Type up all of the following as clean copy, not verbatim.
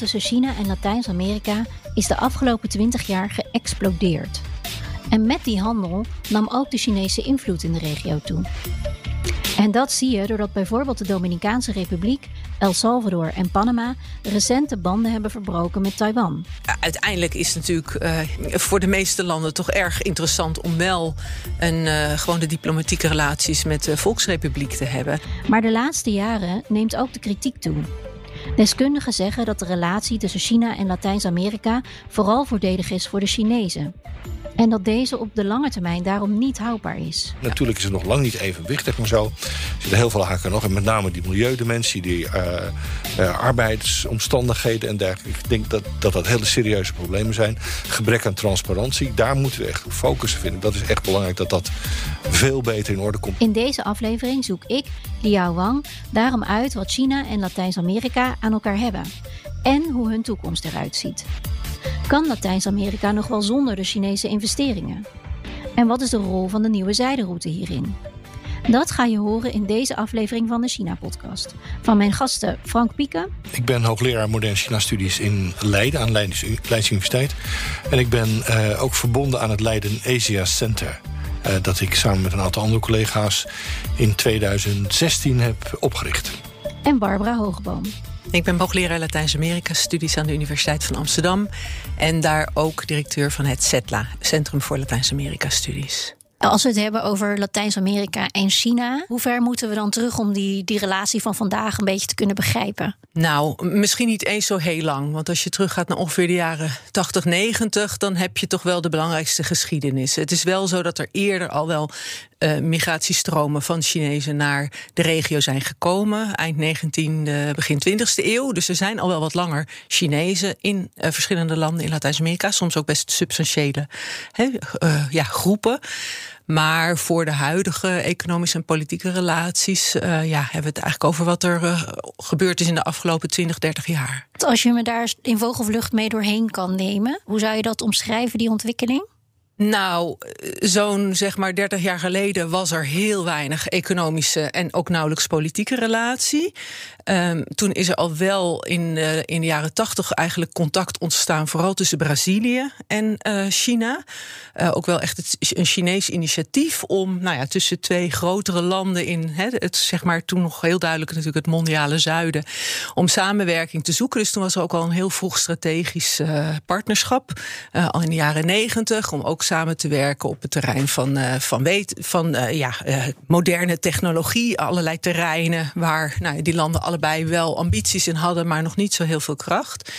tussen China en Latijns-Amerika is de afgelopen 20 jaar geëxplodeerd. En met die handel nam ook de Chinese invloed in de regio toe. En dat zie je doordat bijvoorbeeld de Dominicaanse Republiek, El Salvador en Panama recente banden hebben verbroken met Taiwan. Uiteindelijk is het natuurlijk voor de meeste landen toch erg interessant om wel gewoon de diplomatieke relaties met de Volksrepubliek te hebben. Maar de laatste jaren neemt ook de kritiek toe. Deskundigen zeggen dat de relatie tussen China en Latijns-Amerika vooral voordelig is voor de Chinezen. En dat deze op de lange termijn daarom niet houdbaar is. Natuurlijk is het nog lang niet evenwichtig, maar zo. Er zitten heel veel haken nog. En met name die milieudimensie, die arbeidsomstandigheden en dergelijke. Ik denk dat hele serieuze problemen zijn. Gebrek aan transparantie, daar moeten we echt op focussen vinden. Dat is echt belangrijk dat dat veel beter in orde komt. In deze aflevering zoek ik, Liao Wang, daarom uit wat China en Latijns-Amerika aan elkaar hebben. En hoe hun toekomst eruit ziet. Kan Latijns-Amerika nog wel zonder de Chinese investeringen? En wat is de rol van de nieuwe zijderoute hierin? Dat ga je horen in deze aflevering van de China-podcast. Van mijn gasten Frank Pieke. Ik ben hoogleraar moderne China-studies in Leiden, aan Leids Universiteit. En ik ben ook verbonden aan het Leiden Asia Center. Dat ik samen met een aantal andere collega's in 2016 heb opgericht. En Barbara Hoogeboom. Ik ben hoogleraar Latijns-Amerika-studies aan de Universiteit van Amsterdam. En daar ook directeur van het CETLA, Centrum voor Latijns-Amerika-studies. Als we het hebben over Latijns-Amerika en China, hoe ver moeten we dan terug om die relatie van vandaag een beetje te kunnen begrijpen? Nou, misschien niet eens zo heel lang. Want als je teruggaat naar ongeveer de jaren 80, 90... dan heb je toch wel de belangrijkste geschiedenis. Het is wel zo dat er eerder al wel migratiestromen van Chinezen naar de regio zijn gekomen. Eind 19e, begin 20e eeuw. Dus er zijn al wel wat langer Chinezen in verschillende landen in Latijns-Amerika. Soms ook best substantiële groepen. Maar voor de huidige economische en politieke relaties hebben we het eigenlijk over wat er gebeurd is in de afgelopen 20, 30 jaar. Als je me daar in vogelvlucht mee doorheen kan nemen, hoe zou je dat omschrijven, die ontwikkeling? Nou, zo'n 30 jaar geleden was er heel weinig economische en ook nauwelijks politieke relatie. Toen is er al wel in de jaren 80 eigenlijk contact ontstaan, vooral tussen Brazilië en China. Ook wel echt een Chinees initiatief om tussen twee grotere landen in het toen nog heel duidelijk natuurlijk het mondiale zuiden, om samenwerking te zoeken. Dus toen was er ook al een heel vroeg strategisch partnerschap, al in de jaren 90, om ook samen te werken op het terrein van moderne technologie, allerlei terreinen waar die landen allebei wel ambities in hadden, maar nog niet zo heel veel kracht.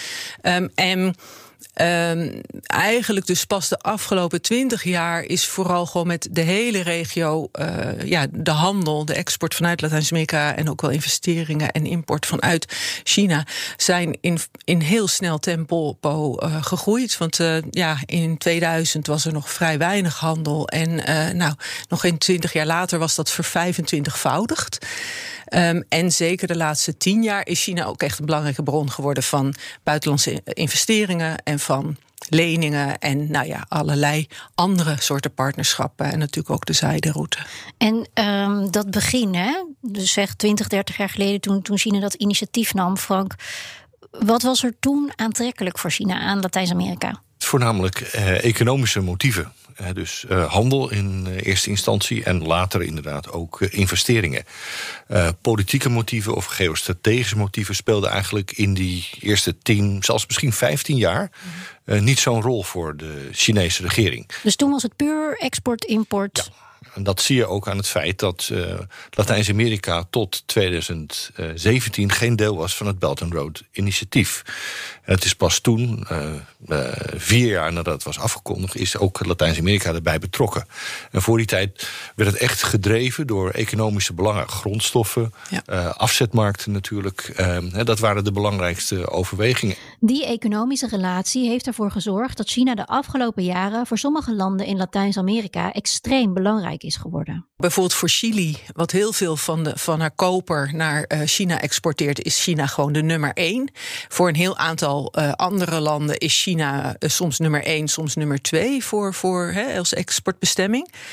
Eigenlijk dus pas de afgelopen 20 jaar is vooral gewoon met de hele regio de handel, de export vanuit Latijns-Amerika en ook wel investeringen en import vanuit China zijn in heel snel tempo gegroeid. Want in 2000 was er nog vrij weinig handel en nog in 20 jaar later was dat vervijfentwintigvoudigd. En zeker de laatste 10 jaar is China ook echt een belangrijke bron geworden van buitenlandse investeringen en van leningen en allerlei andere soorten partnerschappen en natuurlijk ook de zijderoute. En dat begin, dus 20, 30 jaar geleden toen China dat initiatief nam, Frank, wat was er toen aantrekkelijk voor China aan Latijns-Amerika? Voornamelijk economische motieven. Dus handel in eerste instantie en later inderdaad ook investeringen. Politieke motieven of geostrategische motieven speelden eigenlijk in die eerste 10, zelfs misschien 15 jaar niet zo'n rol voor de Chinese regering. Dus toen was het puur export-import? Ja. En dat zie je ook aan het feit dat Latijns-Amerika tot 2017 geen deel was van het Belt and Road initiatief. En het is pas toen, 4 jaar nadat het was afgekondigd, is ook Latijns-Amerika erbij betrokken. En voor die tijd werd het echt gedreven door economische belangen, grondstoffen, afzetmarkten natuurlijk. Dat waren de belangrijkste overwegingen. Die economische relatie heeft ervoor gezorgd dat China de afgelopen jaren voor sommige landen in Latijns-Amerika extreem belangrijk is geworden. Bijvoorbeeld voor Chili, wat heel veel van haar koper naar China exporteert, is China gewoon de nummer 1. Voor een heel aantal andere landen is China soms nummer 1, soms nummer 2 voor als exportbestemming.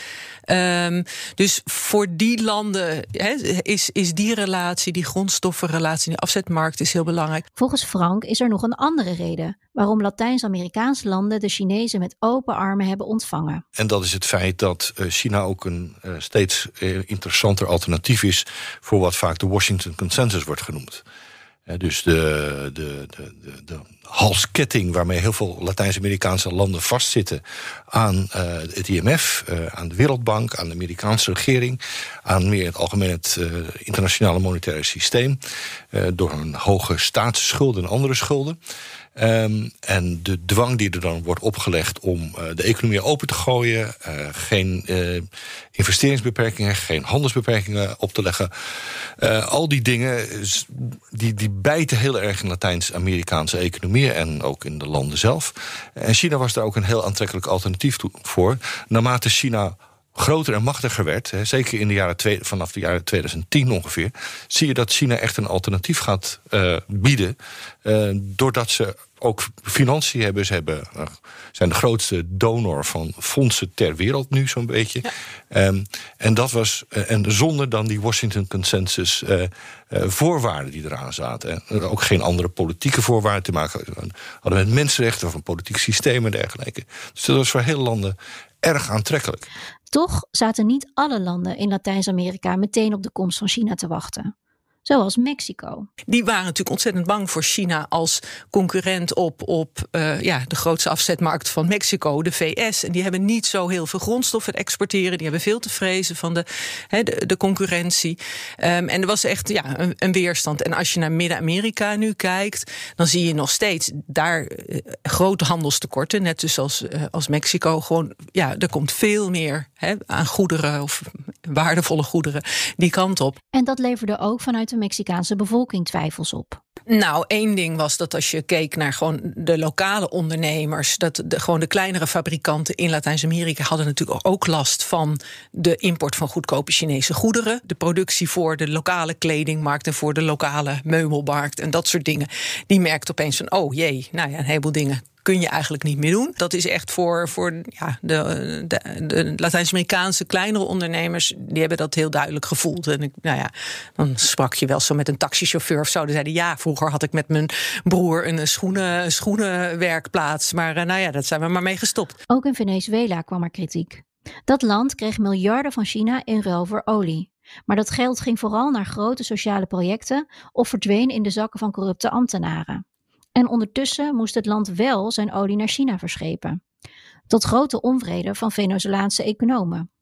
Dus voor die landen is die relatie, die grondstoffenrelatie, die afzetmarkt is heel belangrijk. Volgens Frank is er nog een andere reden waarom Latijns-Amerikaanse landen de Chinezen met open armen hebben ontvangen. En dat is het feit dat China ook een steeds interessanter alternatief is voor wat vaak de Washington Consensus wordt genoemd. Dus de halsketting waarmee heel veel Latijns-Amerikaanse landen vastzitten aan het IMF, aan de Wereldbank, aan de Amerikaanse regering, aan meer in het algemeen het internationale monetaire systeem, door een hoge staatsschuld en andere schulden. En de dwang die er dan wordt opgelegd om de economie open te gooien, geen investeringsbeperkingen, geen handelsbeperkingen op te leggen. Al die dingen die bijten heel erg in Latijns-Amerikaanse economieën en ook in de landen zelf. En China was daar ook een heel aantrekkelijk alternatief voor. Naarmate China groter en machtiger werd, zeker in de jaren vanaf de jaren 2010 ongeveer, zie je dat China echt een alternatief gaat bieden, doordat ze ook financiën hebben. Ze zijn de grootste donor van fondsen ter wereld nu zo'n beetje. Ja. En dat was en zonder dan die Washington Consensus voorwaarden die eraan zaten. Ook geen andere politieke voorwaarden te maken hadden met mensenrechten of een politiek systeem en dergelijke. Dus dat was voor heel landen erg aantrekkelijk. Toch zaten niet alle landen in Latijns-Amerika meteen op de komst van China te wachten. Zoals Mexico. Die waren natuurlijk ontzettend bang voor China als concurrent op de grootste afzetmarkt van Mexico, de VS. En die hebben niet zo heel veel grondstoffen te exporteren. Die hebben veel te vrezen van de concurrentie. En er was echt een weerstand. En als je naar Midden-Amerika nu kijkt, dan zie je nog steeds daar grote handelstekorten. Net dus als Mexico. Gewoon, er komt veel meer aan goederen of waardevolle goederen die kant op. En dat leverde ook vanuit de Mexicaanse bevolking twijfels op. Nou, één ding was dat als je keek naar gewoon de lokale ondernemers, dat gewoon de kleinere fabrikanten in Latijns-Amerika hadden natuurlijk ook last van de import van goedkope Chinese goederen. De productie voor de lokale kledingmarkt en voor de lokale meubelmarkt en dat soort dingen. Die merkte opeens van, een heleboel dingen kun je eigenlijk niet meer doen. Dat is echt voor de Latijns-Amerikaanse kleinere ondernemers, die hebben dat heel duidelijk gevoeld. En dan sprak je wel zo met een taxichauffeur of zo. Die zeiden, vroeger had ik met mijn broer een schoenenwerkplaats. Maar dat zijn we maar mee gestopt. Ook in Venezuela kwam er kritiek. Dat land kreeg miljarden van China in ruil voor olie. Maar dat geld ging vooral naar grote sociale projecten of verdween in de zakken van corrupte ambtenaren. En ondertussen moest het land wel zijn olie naar China verschepen. Tot grote onvrede van Venezolaanse economen.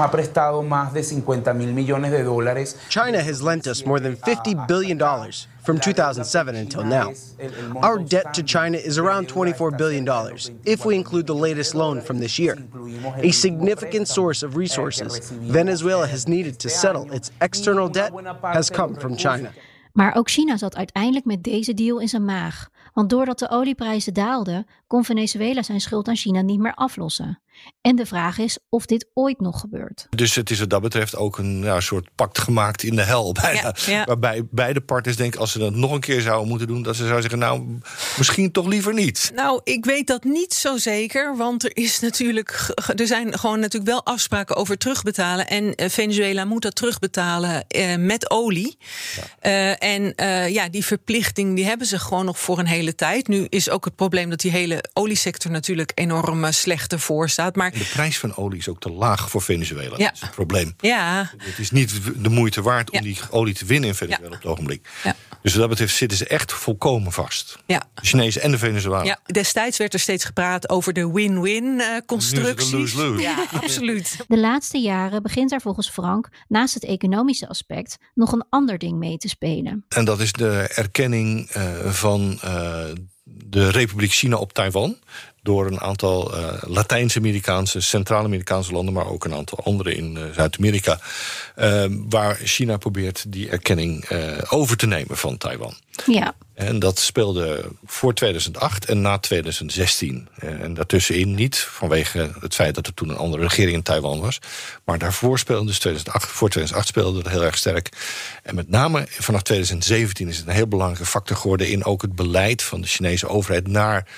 China has lent us more than $50 billion from 2007 until now. Our debt to China is around $24 billion if we include the latest loan from this year. A significant source of resources Venezuela has needed to settle its external debt has come from China. Maar ook China zat uiteindelijk met deze deal in zijn maag. Want doordat de olieprijzen daalden, kon Venezuela zijn schuld aan China niet meer aflossen. En de vraag is of dit ooit nog gebeurt. Dus het is wat dat betreft ook een soort pact gemaakt in de hel bijna. Ja. Waarbij beide partners denken, als ze dat nog een keer zouden moeten doen, dat ze zouden zeggen, misschien toch liever niet. Nou, ik weet dat niet zo zeker, want er zijn gewoon natuurlijk wel afspraken over terugbetalen. En Venezuela moet dat terugbetalen met olie. Ja. Die verplichting die hebben ze gewoon nog voor een hele tijd. Nu is ook het probleem dat die hele oliesector natuurlijk enorm slecht ervoor staat. Maar de prijs van olie is ook te laag voor Venezuela. Ja. Dat is het probleem. Ja. Het is niet de moeite waard om die olie te winnen in Venezuela op het ogenblik. Ja. Dus wat dat betreft zitten ze echt volkomen vast. Ja. De Chinezen en de Venezolanen. Ja. Destijds werd er steeds gepraat over de win-win constructies. Lose-lose. Ja, absoluut. De laatste jaren begint er volgens Frank naast het economische aspect nog een ander ding mee te spelen. En dat is de erkenning van de Republiek China op Taiwan door een aantal Latijns-Amerikaanse, Centraal-Amerikaanse landen, maar ook een aantal andere in Zuid-Amerika, waar China probeert die erkenning over te nemen van Taiwan. Ja. En dat speelde voor 2008 en na 2016. En daartussenin niet, vanwege het feit dat er toen een andere regering in Taiwan was. Maar daarvoor speelde dus voor 2008 speelde het heel erg sterk. En met name vanaf 2017 is het een heel belangrijke factor geworden in ook het beleid van de Chinese overheid naar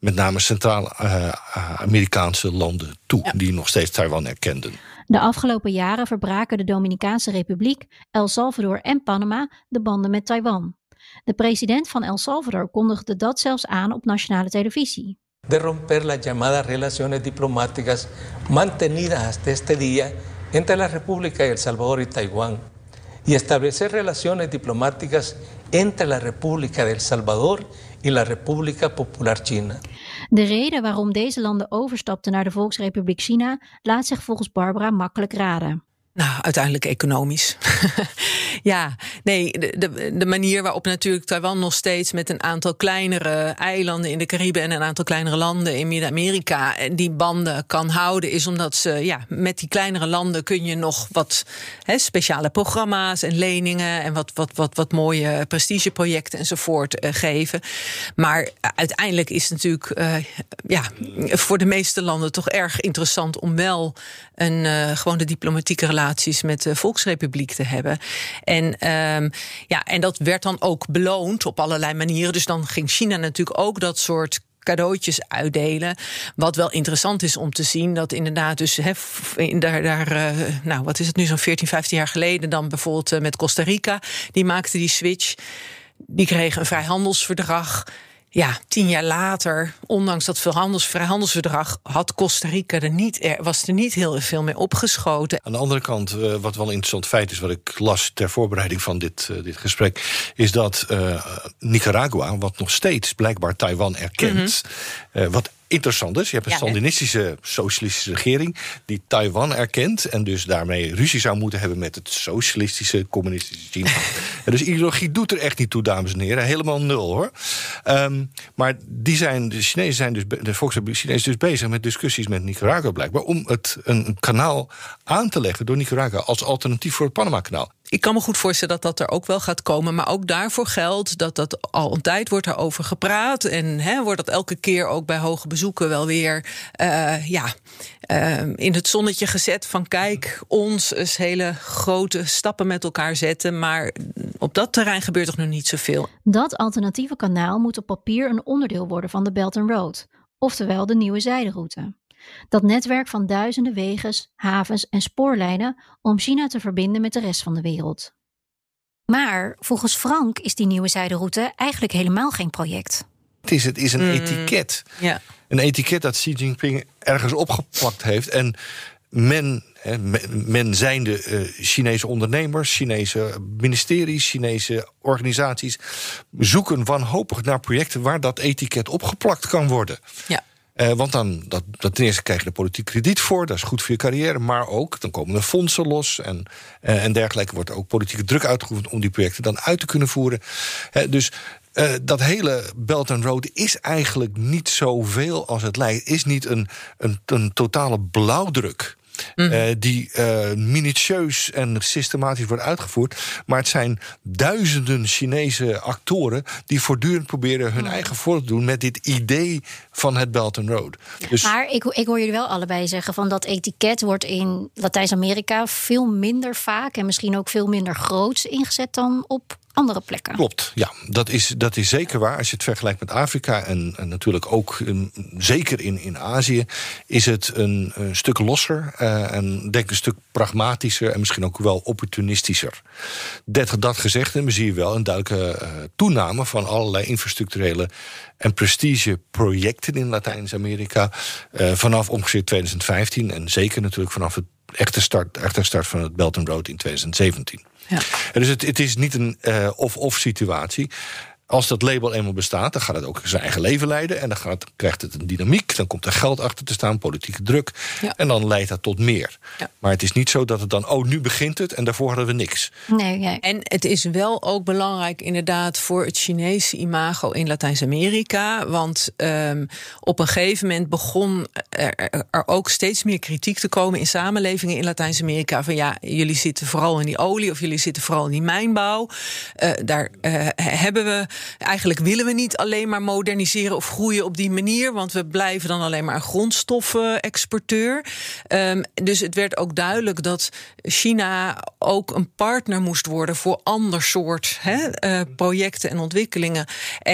met name Centraal-Amerikaanse landen toe, die nog steeds Taiwan erkenden. De afgelopen jaren verbraken de Dominicaanse Republiek, El Salvador en Panama de banden met Taiwan. De president van El Salvador kondigde dat zelfs aan op nationale televisie. De romper las llamadas relaciones diplomáticas mantenidas hasta este día entre la República de El Salvador y Taiwán y establecer relaciones diplomáticas entre la República de El Salvador y la República Popular China. De reden waarom deze landen overstapten naar de Volksrepubliek China laat zich volgens Barbara makkelijk raden. Nou, uiteindelijk economisch. Ja, nee, de manier waarop natuurlijk Taiwan nog steeds met een aantal kleinere eilanden in de Cariben en een aantal kleinere landen in Midden-Amerika die banden kan houden, is omdat ze, met die kleinere landen kun je nog wat speciale programma's en leningen en wat mooie prestigeprojecten enzovoort geven. Maar uiteindelijk is het natuurlijk voor de meeste landen toch erg interessant om wel gewoon de diplomatieke relaties met de Volksrepubliek te hebben. En dat werd dan ook beloond op allerlei manieren. Dus dan ging China natuurlijk ook dat soort cadeautjes uitdelen. Wat wel interessant is om te zien, dat inderdaad dus wat is het nu, zo'n 14, 15 jaar geleden dan bijvoorbeeld met Costa Rica, die maakte die switch. Die kregen een vrijhandelsverdrag. Ja, 10 jaar later, ondanks dat vrijhandelsverdrag, had Costa Rica was er niet heel veel mee opgeschoten. Aan de andere kant, wat wel een interessant feit is, wat ik las ter voorbereiding van dit gesprek, is dat Nicaragua, wat nog steeds blijkbaar Taiwan erkent, wat interessant is. Je hebt een Sandinistische socialistische regering die Taiwan erkent en dus daarmee ruzie zou moeten hebben met het socialistische, communistische China. Dus ideologie doet er echt niet toe, dames en heren. Helemaal nul, hoor. Maar de Chinezen zijn dus, de Volksrepubliek Chinezen dus bezig met discussies met Nicaragua blijkbaar om een kanaal aan te leggen door Nicaragua als alternatief voor het Panama-kanaal. Ik kan me goed voorstellen dat dat er ook wel gaat komen. Maar ook daarvoor geldt dat al een tijd wordt daarover gepraat. En wordt dat elke keer ook bij hoge bezoeken wel weer in het zonnetje gezet. Van kijk, ons eens hele grote stappen met elkaar zetten. Maar op dat terrein gebeurt toch nog niet zoveel. Dat alternatieve kanaal moet op papier een onderdeel worden van de Belt and Road. Oftewel de nieuwe zijderoute. Dat netwerk van duizenden wegens, havens en spoorlijnen om China te verbinden met de rest van de wereld. Maar volgens Frank is die nieuwe zijderoute eigenlijk helemaal geen project. Het is een etiket. Ja. Een etiket dat Xi Jinping ergens opgeplakt heeft. En men zijnde Chinese ondernemers, Chinese ministeries, Chinese organisaties zoeken wanhopig naar projecten waar dat etiket opgeplakt kan worden. Ja. Want dan ten eerste krijg je er politiek krediet voor, dat is goed voor je carrière, maar ook dan komen er fondsen los en dergelijke, wordt er ook politieke druk uitgeoefend om die projecten dan uit te kunnen voeren. Dus dat hele Belt and Road is eigenlijk niet zoveel als het lijkt. Is niet een totale blauwdruk. Die minutieus en systematisch wordt uitgevoerd. Maar het zijn duizenden Chinese actoren die voortdurend proberen hun eigen voordeel te doen met dit idee van het Belt and Road. Dus maar ik hoor jullie wel allebei zeggen van dat etiket wordt in Latijns-Amerika veel minder vaak en misschien ook veel minder groots ingezet dan op andere plekken. Klopt, ja. Dat is zeker waar. Als je het vergelijkt met Afrika en natuurlijk ook zeker in Azië, is het een stuk losser en denk een stuk pragmatischer en misschien ook wel opportunistischer. Dat gezegd, we zien wel een duidelijke toename van allerlei infrastructurele en prestigeprojecten in Latijns-Amerika vanaf ongeveer 2015 en zeker natuurlijk vanaf het echte start van het Belt and Road in 2017. Ja. Dus het is niet een of-of situatie. Als dat label eenmaal bestaat, dan gaat het ook zijn eigen leven leiden. En dan krijgt het een dynamiek. Dan komt er geld achter te staan, politieke druk. Ja. En dan leidt dat tot meer. Ja. Maar het is niet zo dat het dan, nu begint het en daarvoor hadden we niks. Nee. En het is wel ook belangrijk inderdaad voor het Chinese imago in Latijns-Amerika. Want op een gegeven moment begon er ook steeds meer kritiek te komen in samenlevingen in Latijns-Amerika. Van jullie zitten vooral in die olie of jullie zitten vooral in die mijnbouw. Daar hebben we eigenlijk willen we niet alleen maar moderniseren of groeien op die manier, want we blijven dan alleen maar een grondstoffen-exporteur. Dus het werd ook duidelijk dat China ook een partner moest worden voor ander soort projecten en ontwikkelingen.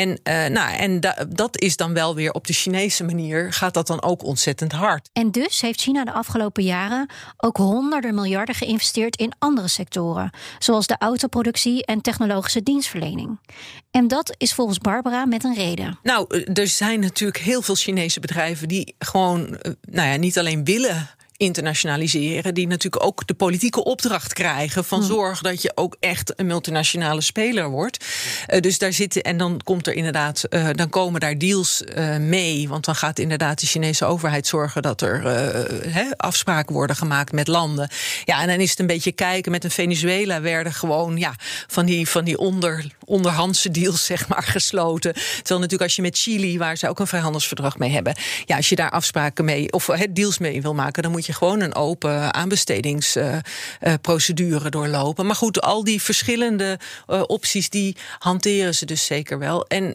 En dat is dan wel weer op de Chinese manier, gaat dat dan ook ontzettend hard. En dus heeft China de afgelopen jaren ook honderden miljarden geïnvesteerd in andere sectoren, zoals de autoproductie en technologische dienstverlening. En dat is volgens Barbara met een reden. Nou, er zijn natuurlijk heel veel Chinese bedrijven die gewoon niet alleen willen internationaliseren, die natuurlijk ook de politieke opdracht krijgen van zorg dat je ook echt een multinationale speler wordt. Dus daar zitten, en dan komt er inderdaad, dan komen daar deals mee, want dan gaat inderdaad de Chinese overheid zorgen dat er afspraken worden gemaakt met landen. Ja, en dan is het een beetje kijken. Met een Venezuela werden gewoon van die onderhandse deals zeg maar gesloten. Terwijl natuurlijk als je met Chili, waar ze ook een vrijhandelsverdrag mee hebben, als je daar afspraken mee of deals mee wil maken, dan moet je gewoon een open aanbestedingsprocedure doorlopen. Maar goed, al die verschillende opties, die hanteren ze dus zeker wel. En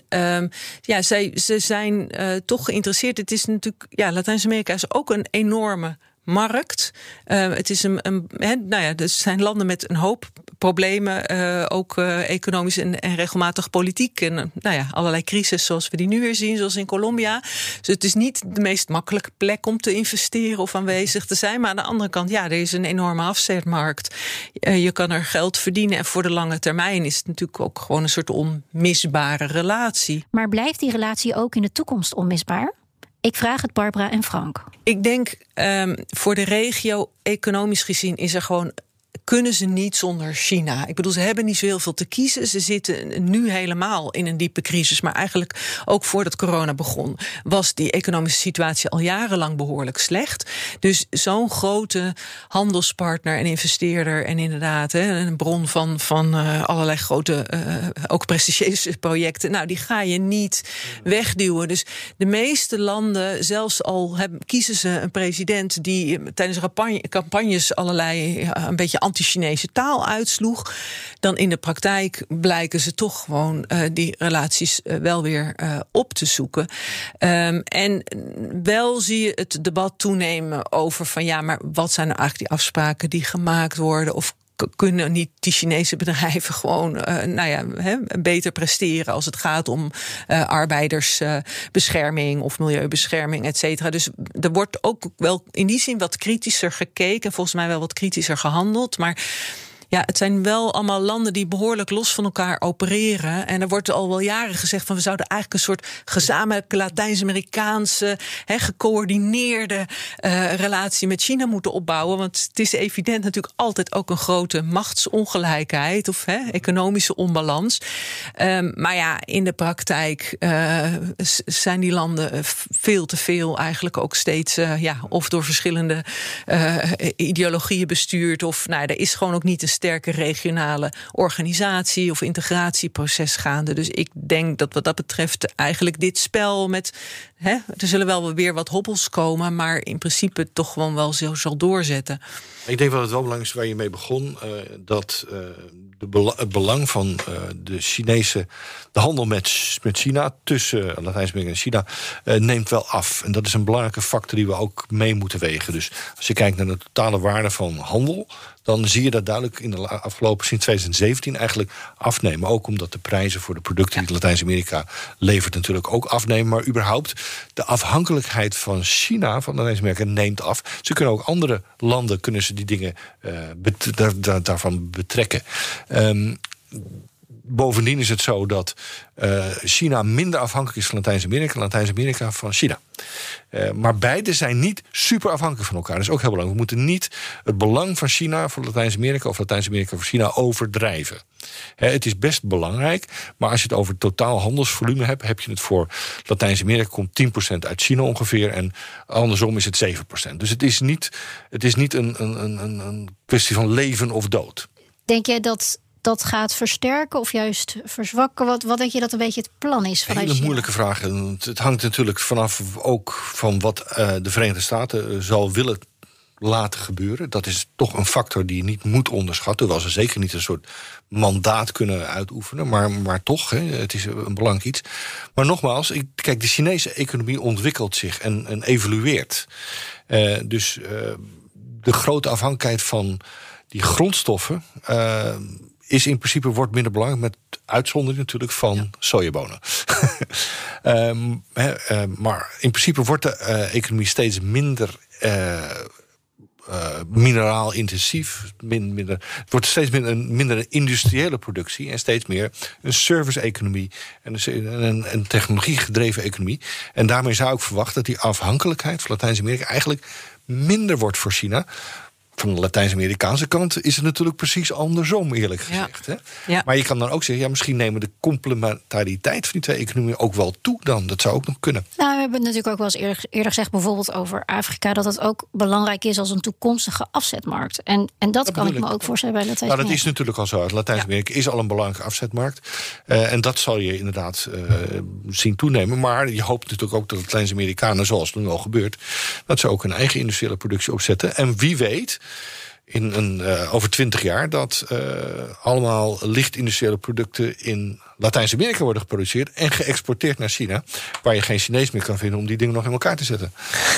ze zijn toch geïnteresseerd. Het is natuurlijk, Latijns-Amerika is ook een enorme markt. Het is er zijn landen met een hoop problemen, ook economisch en regelmatig politiek. En allerlei crises zoals we die nu weer zien, zoals in Colombia. Dus het is niet de meest makkelijke plek om te investeren of aanwezig te zijn. Maar aan de andere kant, er is een enorme afzetmarkt. Je kan er geld verdienen. En voor de lange termijn is het natuurlijk ook gewoon een soort onmisbare relatie. Maar blijft die relatie ook in de toekomst onmisbaar? Ik vraag het Barbara en Frank. Ik denk voor de regio, economisch gezien, is er gewoon, kunnen ze niet zonder China. Ik bedoel, ze hebben niet zo heel veel te kiezen. Ze zitten nu helemaal in een diepe crisis. Maar eigenlijk ook voordat corona begon, was die economische situatie al jarenlang behoorlijk slecht. Dus zo'n grote handelspartner en investeerder en inderdaad een bron van allerlei grote, ook prestigieuze projecten, die ga je niet wegduwen. Dus de meeste landen, zelfs al kiezen ze een president die tijdens campagnes allerlei een beetje anti-Chinese taal uitsloeg, dan in de praktijk blijken ze toch gewoon die relaties wel weer op te zoeken. En wel zie je het debat toenemen over van maar wat zijn nou eigenlijk die afspraken die gemaakt worden, of kunnen niet die Chinese bedrijven gewoon beter presteren als het gaat om arbeidersbescherming of milieubescherming, et cetera. Dus er wordt ook wel in die zin wat kritischer gekeken, volgens mij wel wat kritischer gehandeld, maar het zijn wel allemaal landen die behoorlijk los van elkaar opereren. En er wordt al wel jaren gezegd van we zouden eigenlijk een soort gezamenlijke Latijns-Amerikaanse gecoördineerde relatie met China moeten opbouwen. Want het is evident natuurlijk altijd ook een grote machtsongelijkheid of economische onbalans. Maar in de praktijk zijn die landen veel te veel eigenlijk ook steeds of door verschillende ideologieën bestuurd, of er is gewoon ook niet een sterke regionale organisatie of integratieproces gaande. Dus ik denk dat wat dat betreft eigenlijk dit spel met er zullen wel weer wat hobbels komen, maar in principe toch gewoon wel zo zal doorzetten. Ik denk dat het wel belangrijk is waar je mee begon, dat het belang van de handel met China tussen Latijns-Amerika en China neemt wel af. En dat is een belangrijke factor die we ook mee moeten wegen. Dus als je kijkt naar de totale waarde van handel, dan zie je dat duidelijk in de afgelopen, sinds 2017 eigenlijk afnemen. Ook omdat de prijzen voor de producten die Latijns-Amerika levert natuurlijk ook afnemen. Maar überhaupt de afhankelijkheid van China, van Latijns-Amerika, neemt af. Ze kunnen ook andere landen, kunnen ze die dingen daarvan betrekken. Bovendien is het zo dat China minder afhankelijk is van Latijns-Amerika, Latijns-Amerika van China. Maar beide zijn niet super afhankelijk van elkaar. Dat is ook heel belangrijk. We moeten niet het belang van China voor Latijns-Amerika of Latijns-Amerika voor China overdrijven. Het is best belangrijk, maar als je het over totaal handelsvolume hebt, heb je het voor Latijns-Amerika komt 10% uit China ongeveer en andersom is het 7%. Dus het is niet een kwestie van leven of dood. Denk jij dat gaat versterken of juist verzwakken? Wat denk je dat een beetje het plan is vanuit China? Hele moeilijke vraag. Het hangt natuurlijk vanaf ook van wat de Verenigde Staten zal willen laten gebeuren. Dat is toch een factor die je niet moet onderschatten. Hoewel ze zeker niet een soort mandaat kunnen uitoefenen. Maar toch, het is een belangrijk iets. Maar nogmaals, kijk, de Chinese economie ontwikkelt zich en evolueert. Dus de grote afhankelijkheid van die grondstoffen is in principe wordt minder belangrijk, met uitzondering natuurlijk van sojabonen. Maar in principe wordt de economie steeds minder mineraal-intensief. Het wordt steeds minder een industriële productie en steeds meer een service-economie en een technologie-gedreven economie. En daarmee zou ik verwachten dat die afhankelijkheid van Latijns-Amerika eigenlijk minder wordt voor China. Van de Latijns-Amerikaanse kant is het natuurlijk precies andersom, eerlijk gezegd. Ja. Hè? Ja. Maar je kan dan ook zeggen, misschien nemen de complementariteit van die twee economieën ook wel toe dan. Dat zou ook nog kunnen. Nou, we hebben het natuurlijk ook wel eens eerder gezegd, bijvoorbeeld over Afrika, dat het ook belangrijk is als een toekomstige afzetmarkt. En dat kan ik me ook voorstellen bij Latijns-Amerika. Nou, dat is natuurlijk al zo. Latijns-Amerika is al een belangrijke afzetmarkt. En dat zal je inderdaad zien toenemen. Maar je hoopt natuurlijk ook dat de Latijns-Amerikanen, zoals het nu al gebeurt, dat ze ook een eigen industriële productie opzetten. En wie weet, over 20 jaar dat allemaal licht-industriële producten in Latijns-Amerika worden geproduceerd en geëxporteerd naar China, waar je geen Chinees meer kan vinden om die dingen nog in elkaar te zetten.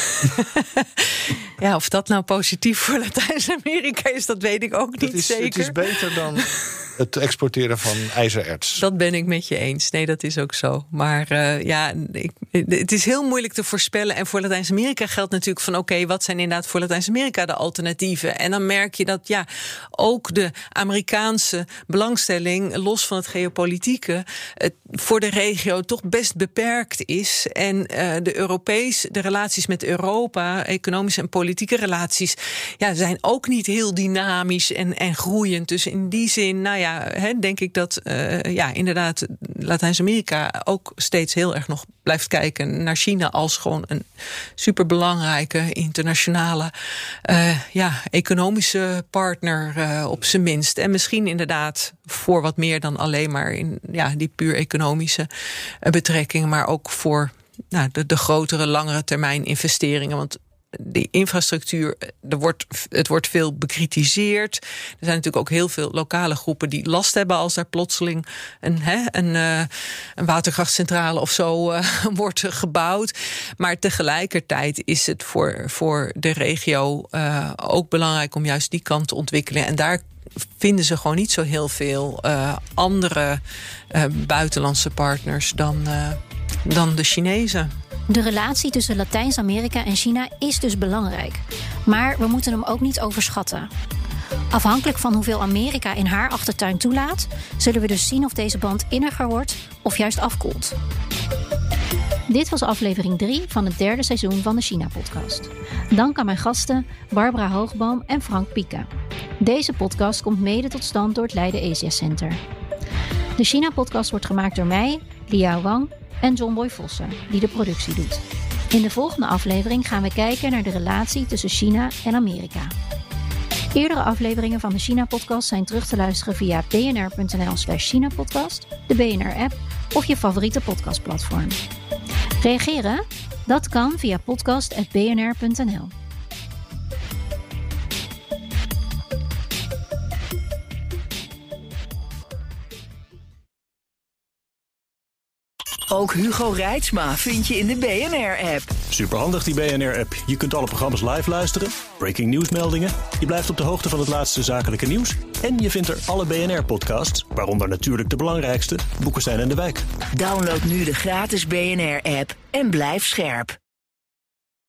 Ja, of dat nou positief voor Latijns-Amerika is, dat weet ik ook niet zeker. Het is beter dan het exporteren van ijzererts. Dat ben ik met je eens. Nee, dat is ook zo. Maar het is heel moeilijk te voorspellen. En voor Latijns-Amerika geldt natuurlijk van oké, wat zijn inderdaad voor Latijns-Amerika de alternatieven? En dan merk je dat ook de Amerikaanse belangstelling, los van het geopolitieke, voor de regio toch best beperkt is. En de relaties met Europa, economische en politieke relaties, zijn ook niet heel dynamisch en groeiend. Dus in die zin, denk ik dat inderdaad Latijns-Amerika ook steeds heel erg nog blijft kijken naar China als gewoon een superbelangrijke internationale economische partner op zijn minst. En misschien inderdaad voor wat meer dan alleen maar in die puur economische betrekkingen, maar ook voor de grotere, langere termijn investeringen. Want die infrastructuur, het wordt veel bekritiseerd. Er zijn natuurlijk ook heel veel lokale groepen die last hebben als daar plotseling een waterkrachtcentrale of zo wordt gebouwd. Maar tegelijkertijd is het voor de regio ook belangrijk om juist die kant te ontwikkelen. En daar vinden ze gewoon niet zo heel veel andere buitenlandse partners dan de Chinezen. De relatie tussen Latijns-Amerika en China is dus belangrijk. Maar we moeten hem ook niet overschatten. Afhankelijk van hoeveel Amerika in haar achtertuin toelaat, zullen we dus zien of deze band inniger wordt of juist afkoelt. Dit was aflevering 3 van het 3e seizoen van de China-podcast. Dank aan mijn gasten Barbara Hoogboom en Frank Pieke. Deze podcast komt mede tot stand door het Leiden Asia Center. De China-podcast wordt gemaakt door mij, Liao Wang en John Boy Vossen, die de productie doet. In de volgende aflevering gaan we kijken naar de relatie tussen China en Amerika. Eerdere afleveringen van de China-podcast zijn terug te luisteren via bnr.nl/China-podcast, de BNR-app of je favoriete podcastplatform. Reageren? Dat kan via podcast@bnr.nl. Ook Hugo Reitsma vind je in de BNR-app. Superhandig die BNR-app. Je kunt alle programma's live luisteren, breaking nieuwsmeldingen, je blijft op de hoogte van het laatste zakelijke nieuws en je vindt er alle BNR-podcasts, waaronder natuurlijk de belangrijkste, Boekestein en de Wijk. Download nu de gratis BNR-app en blijf scherp.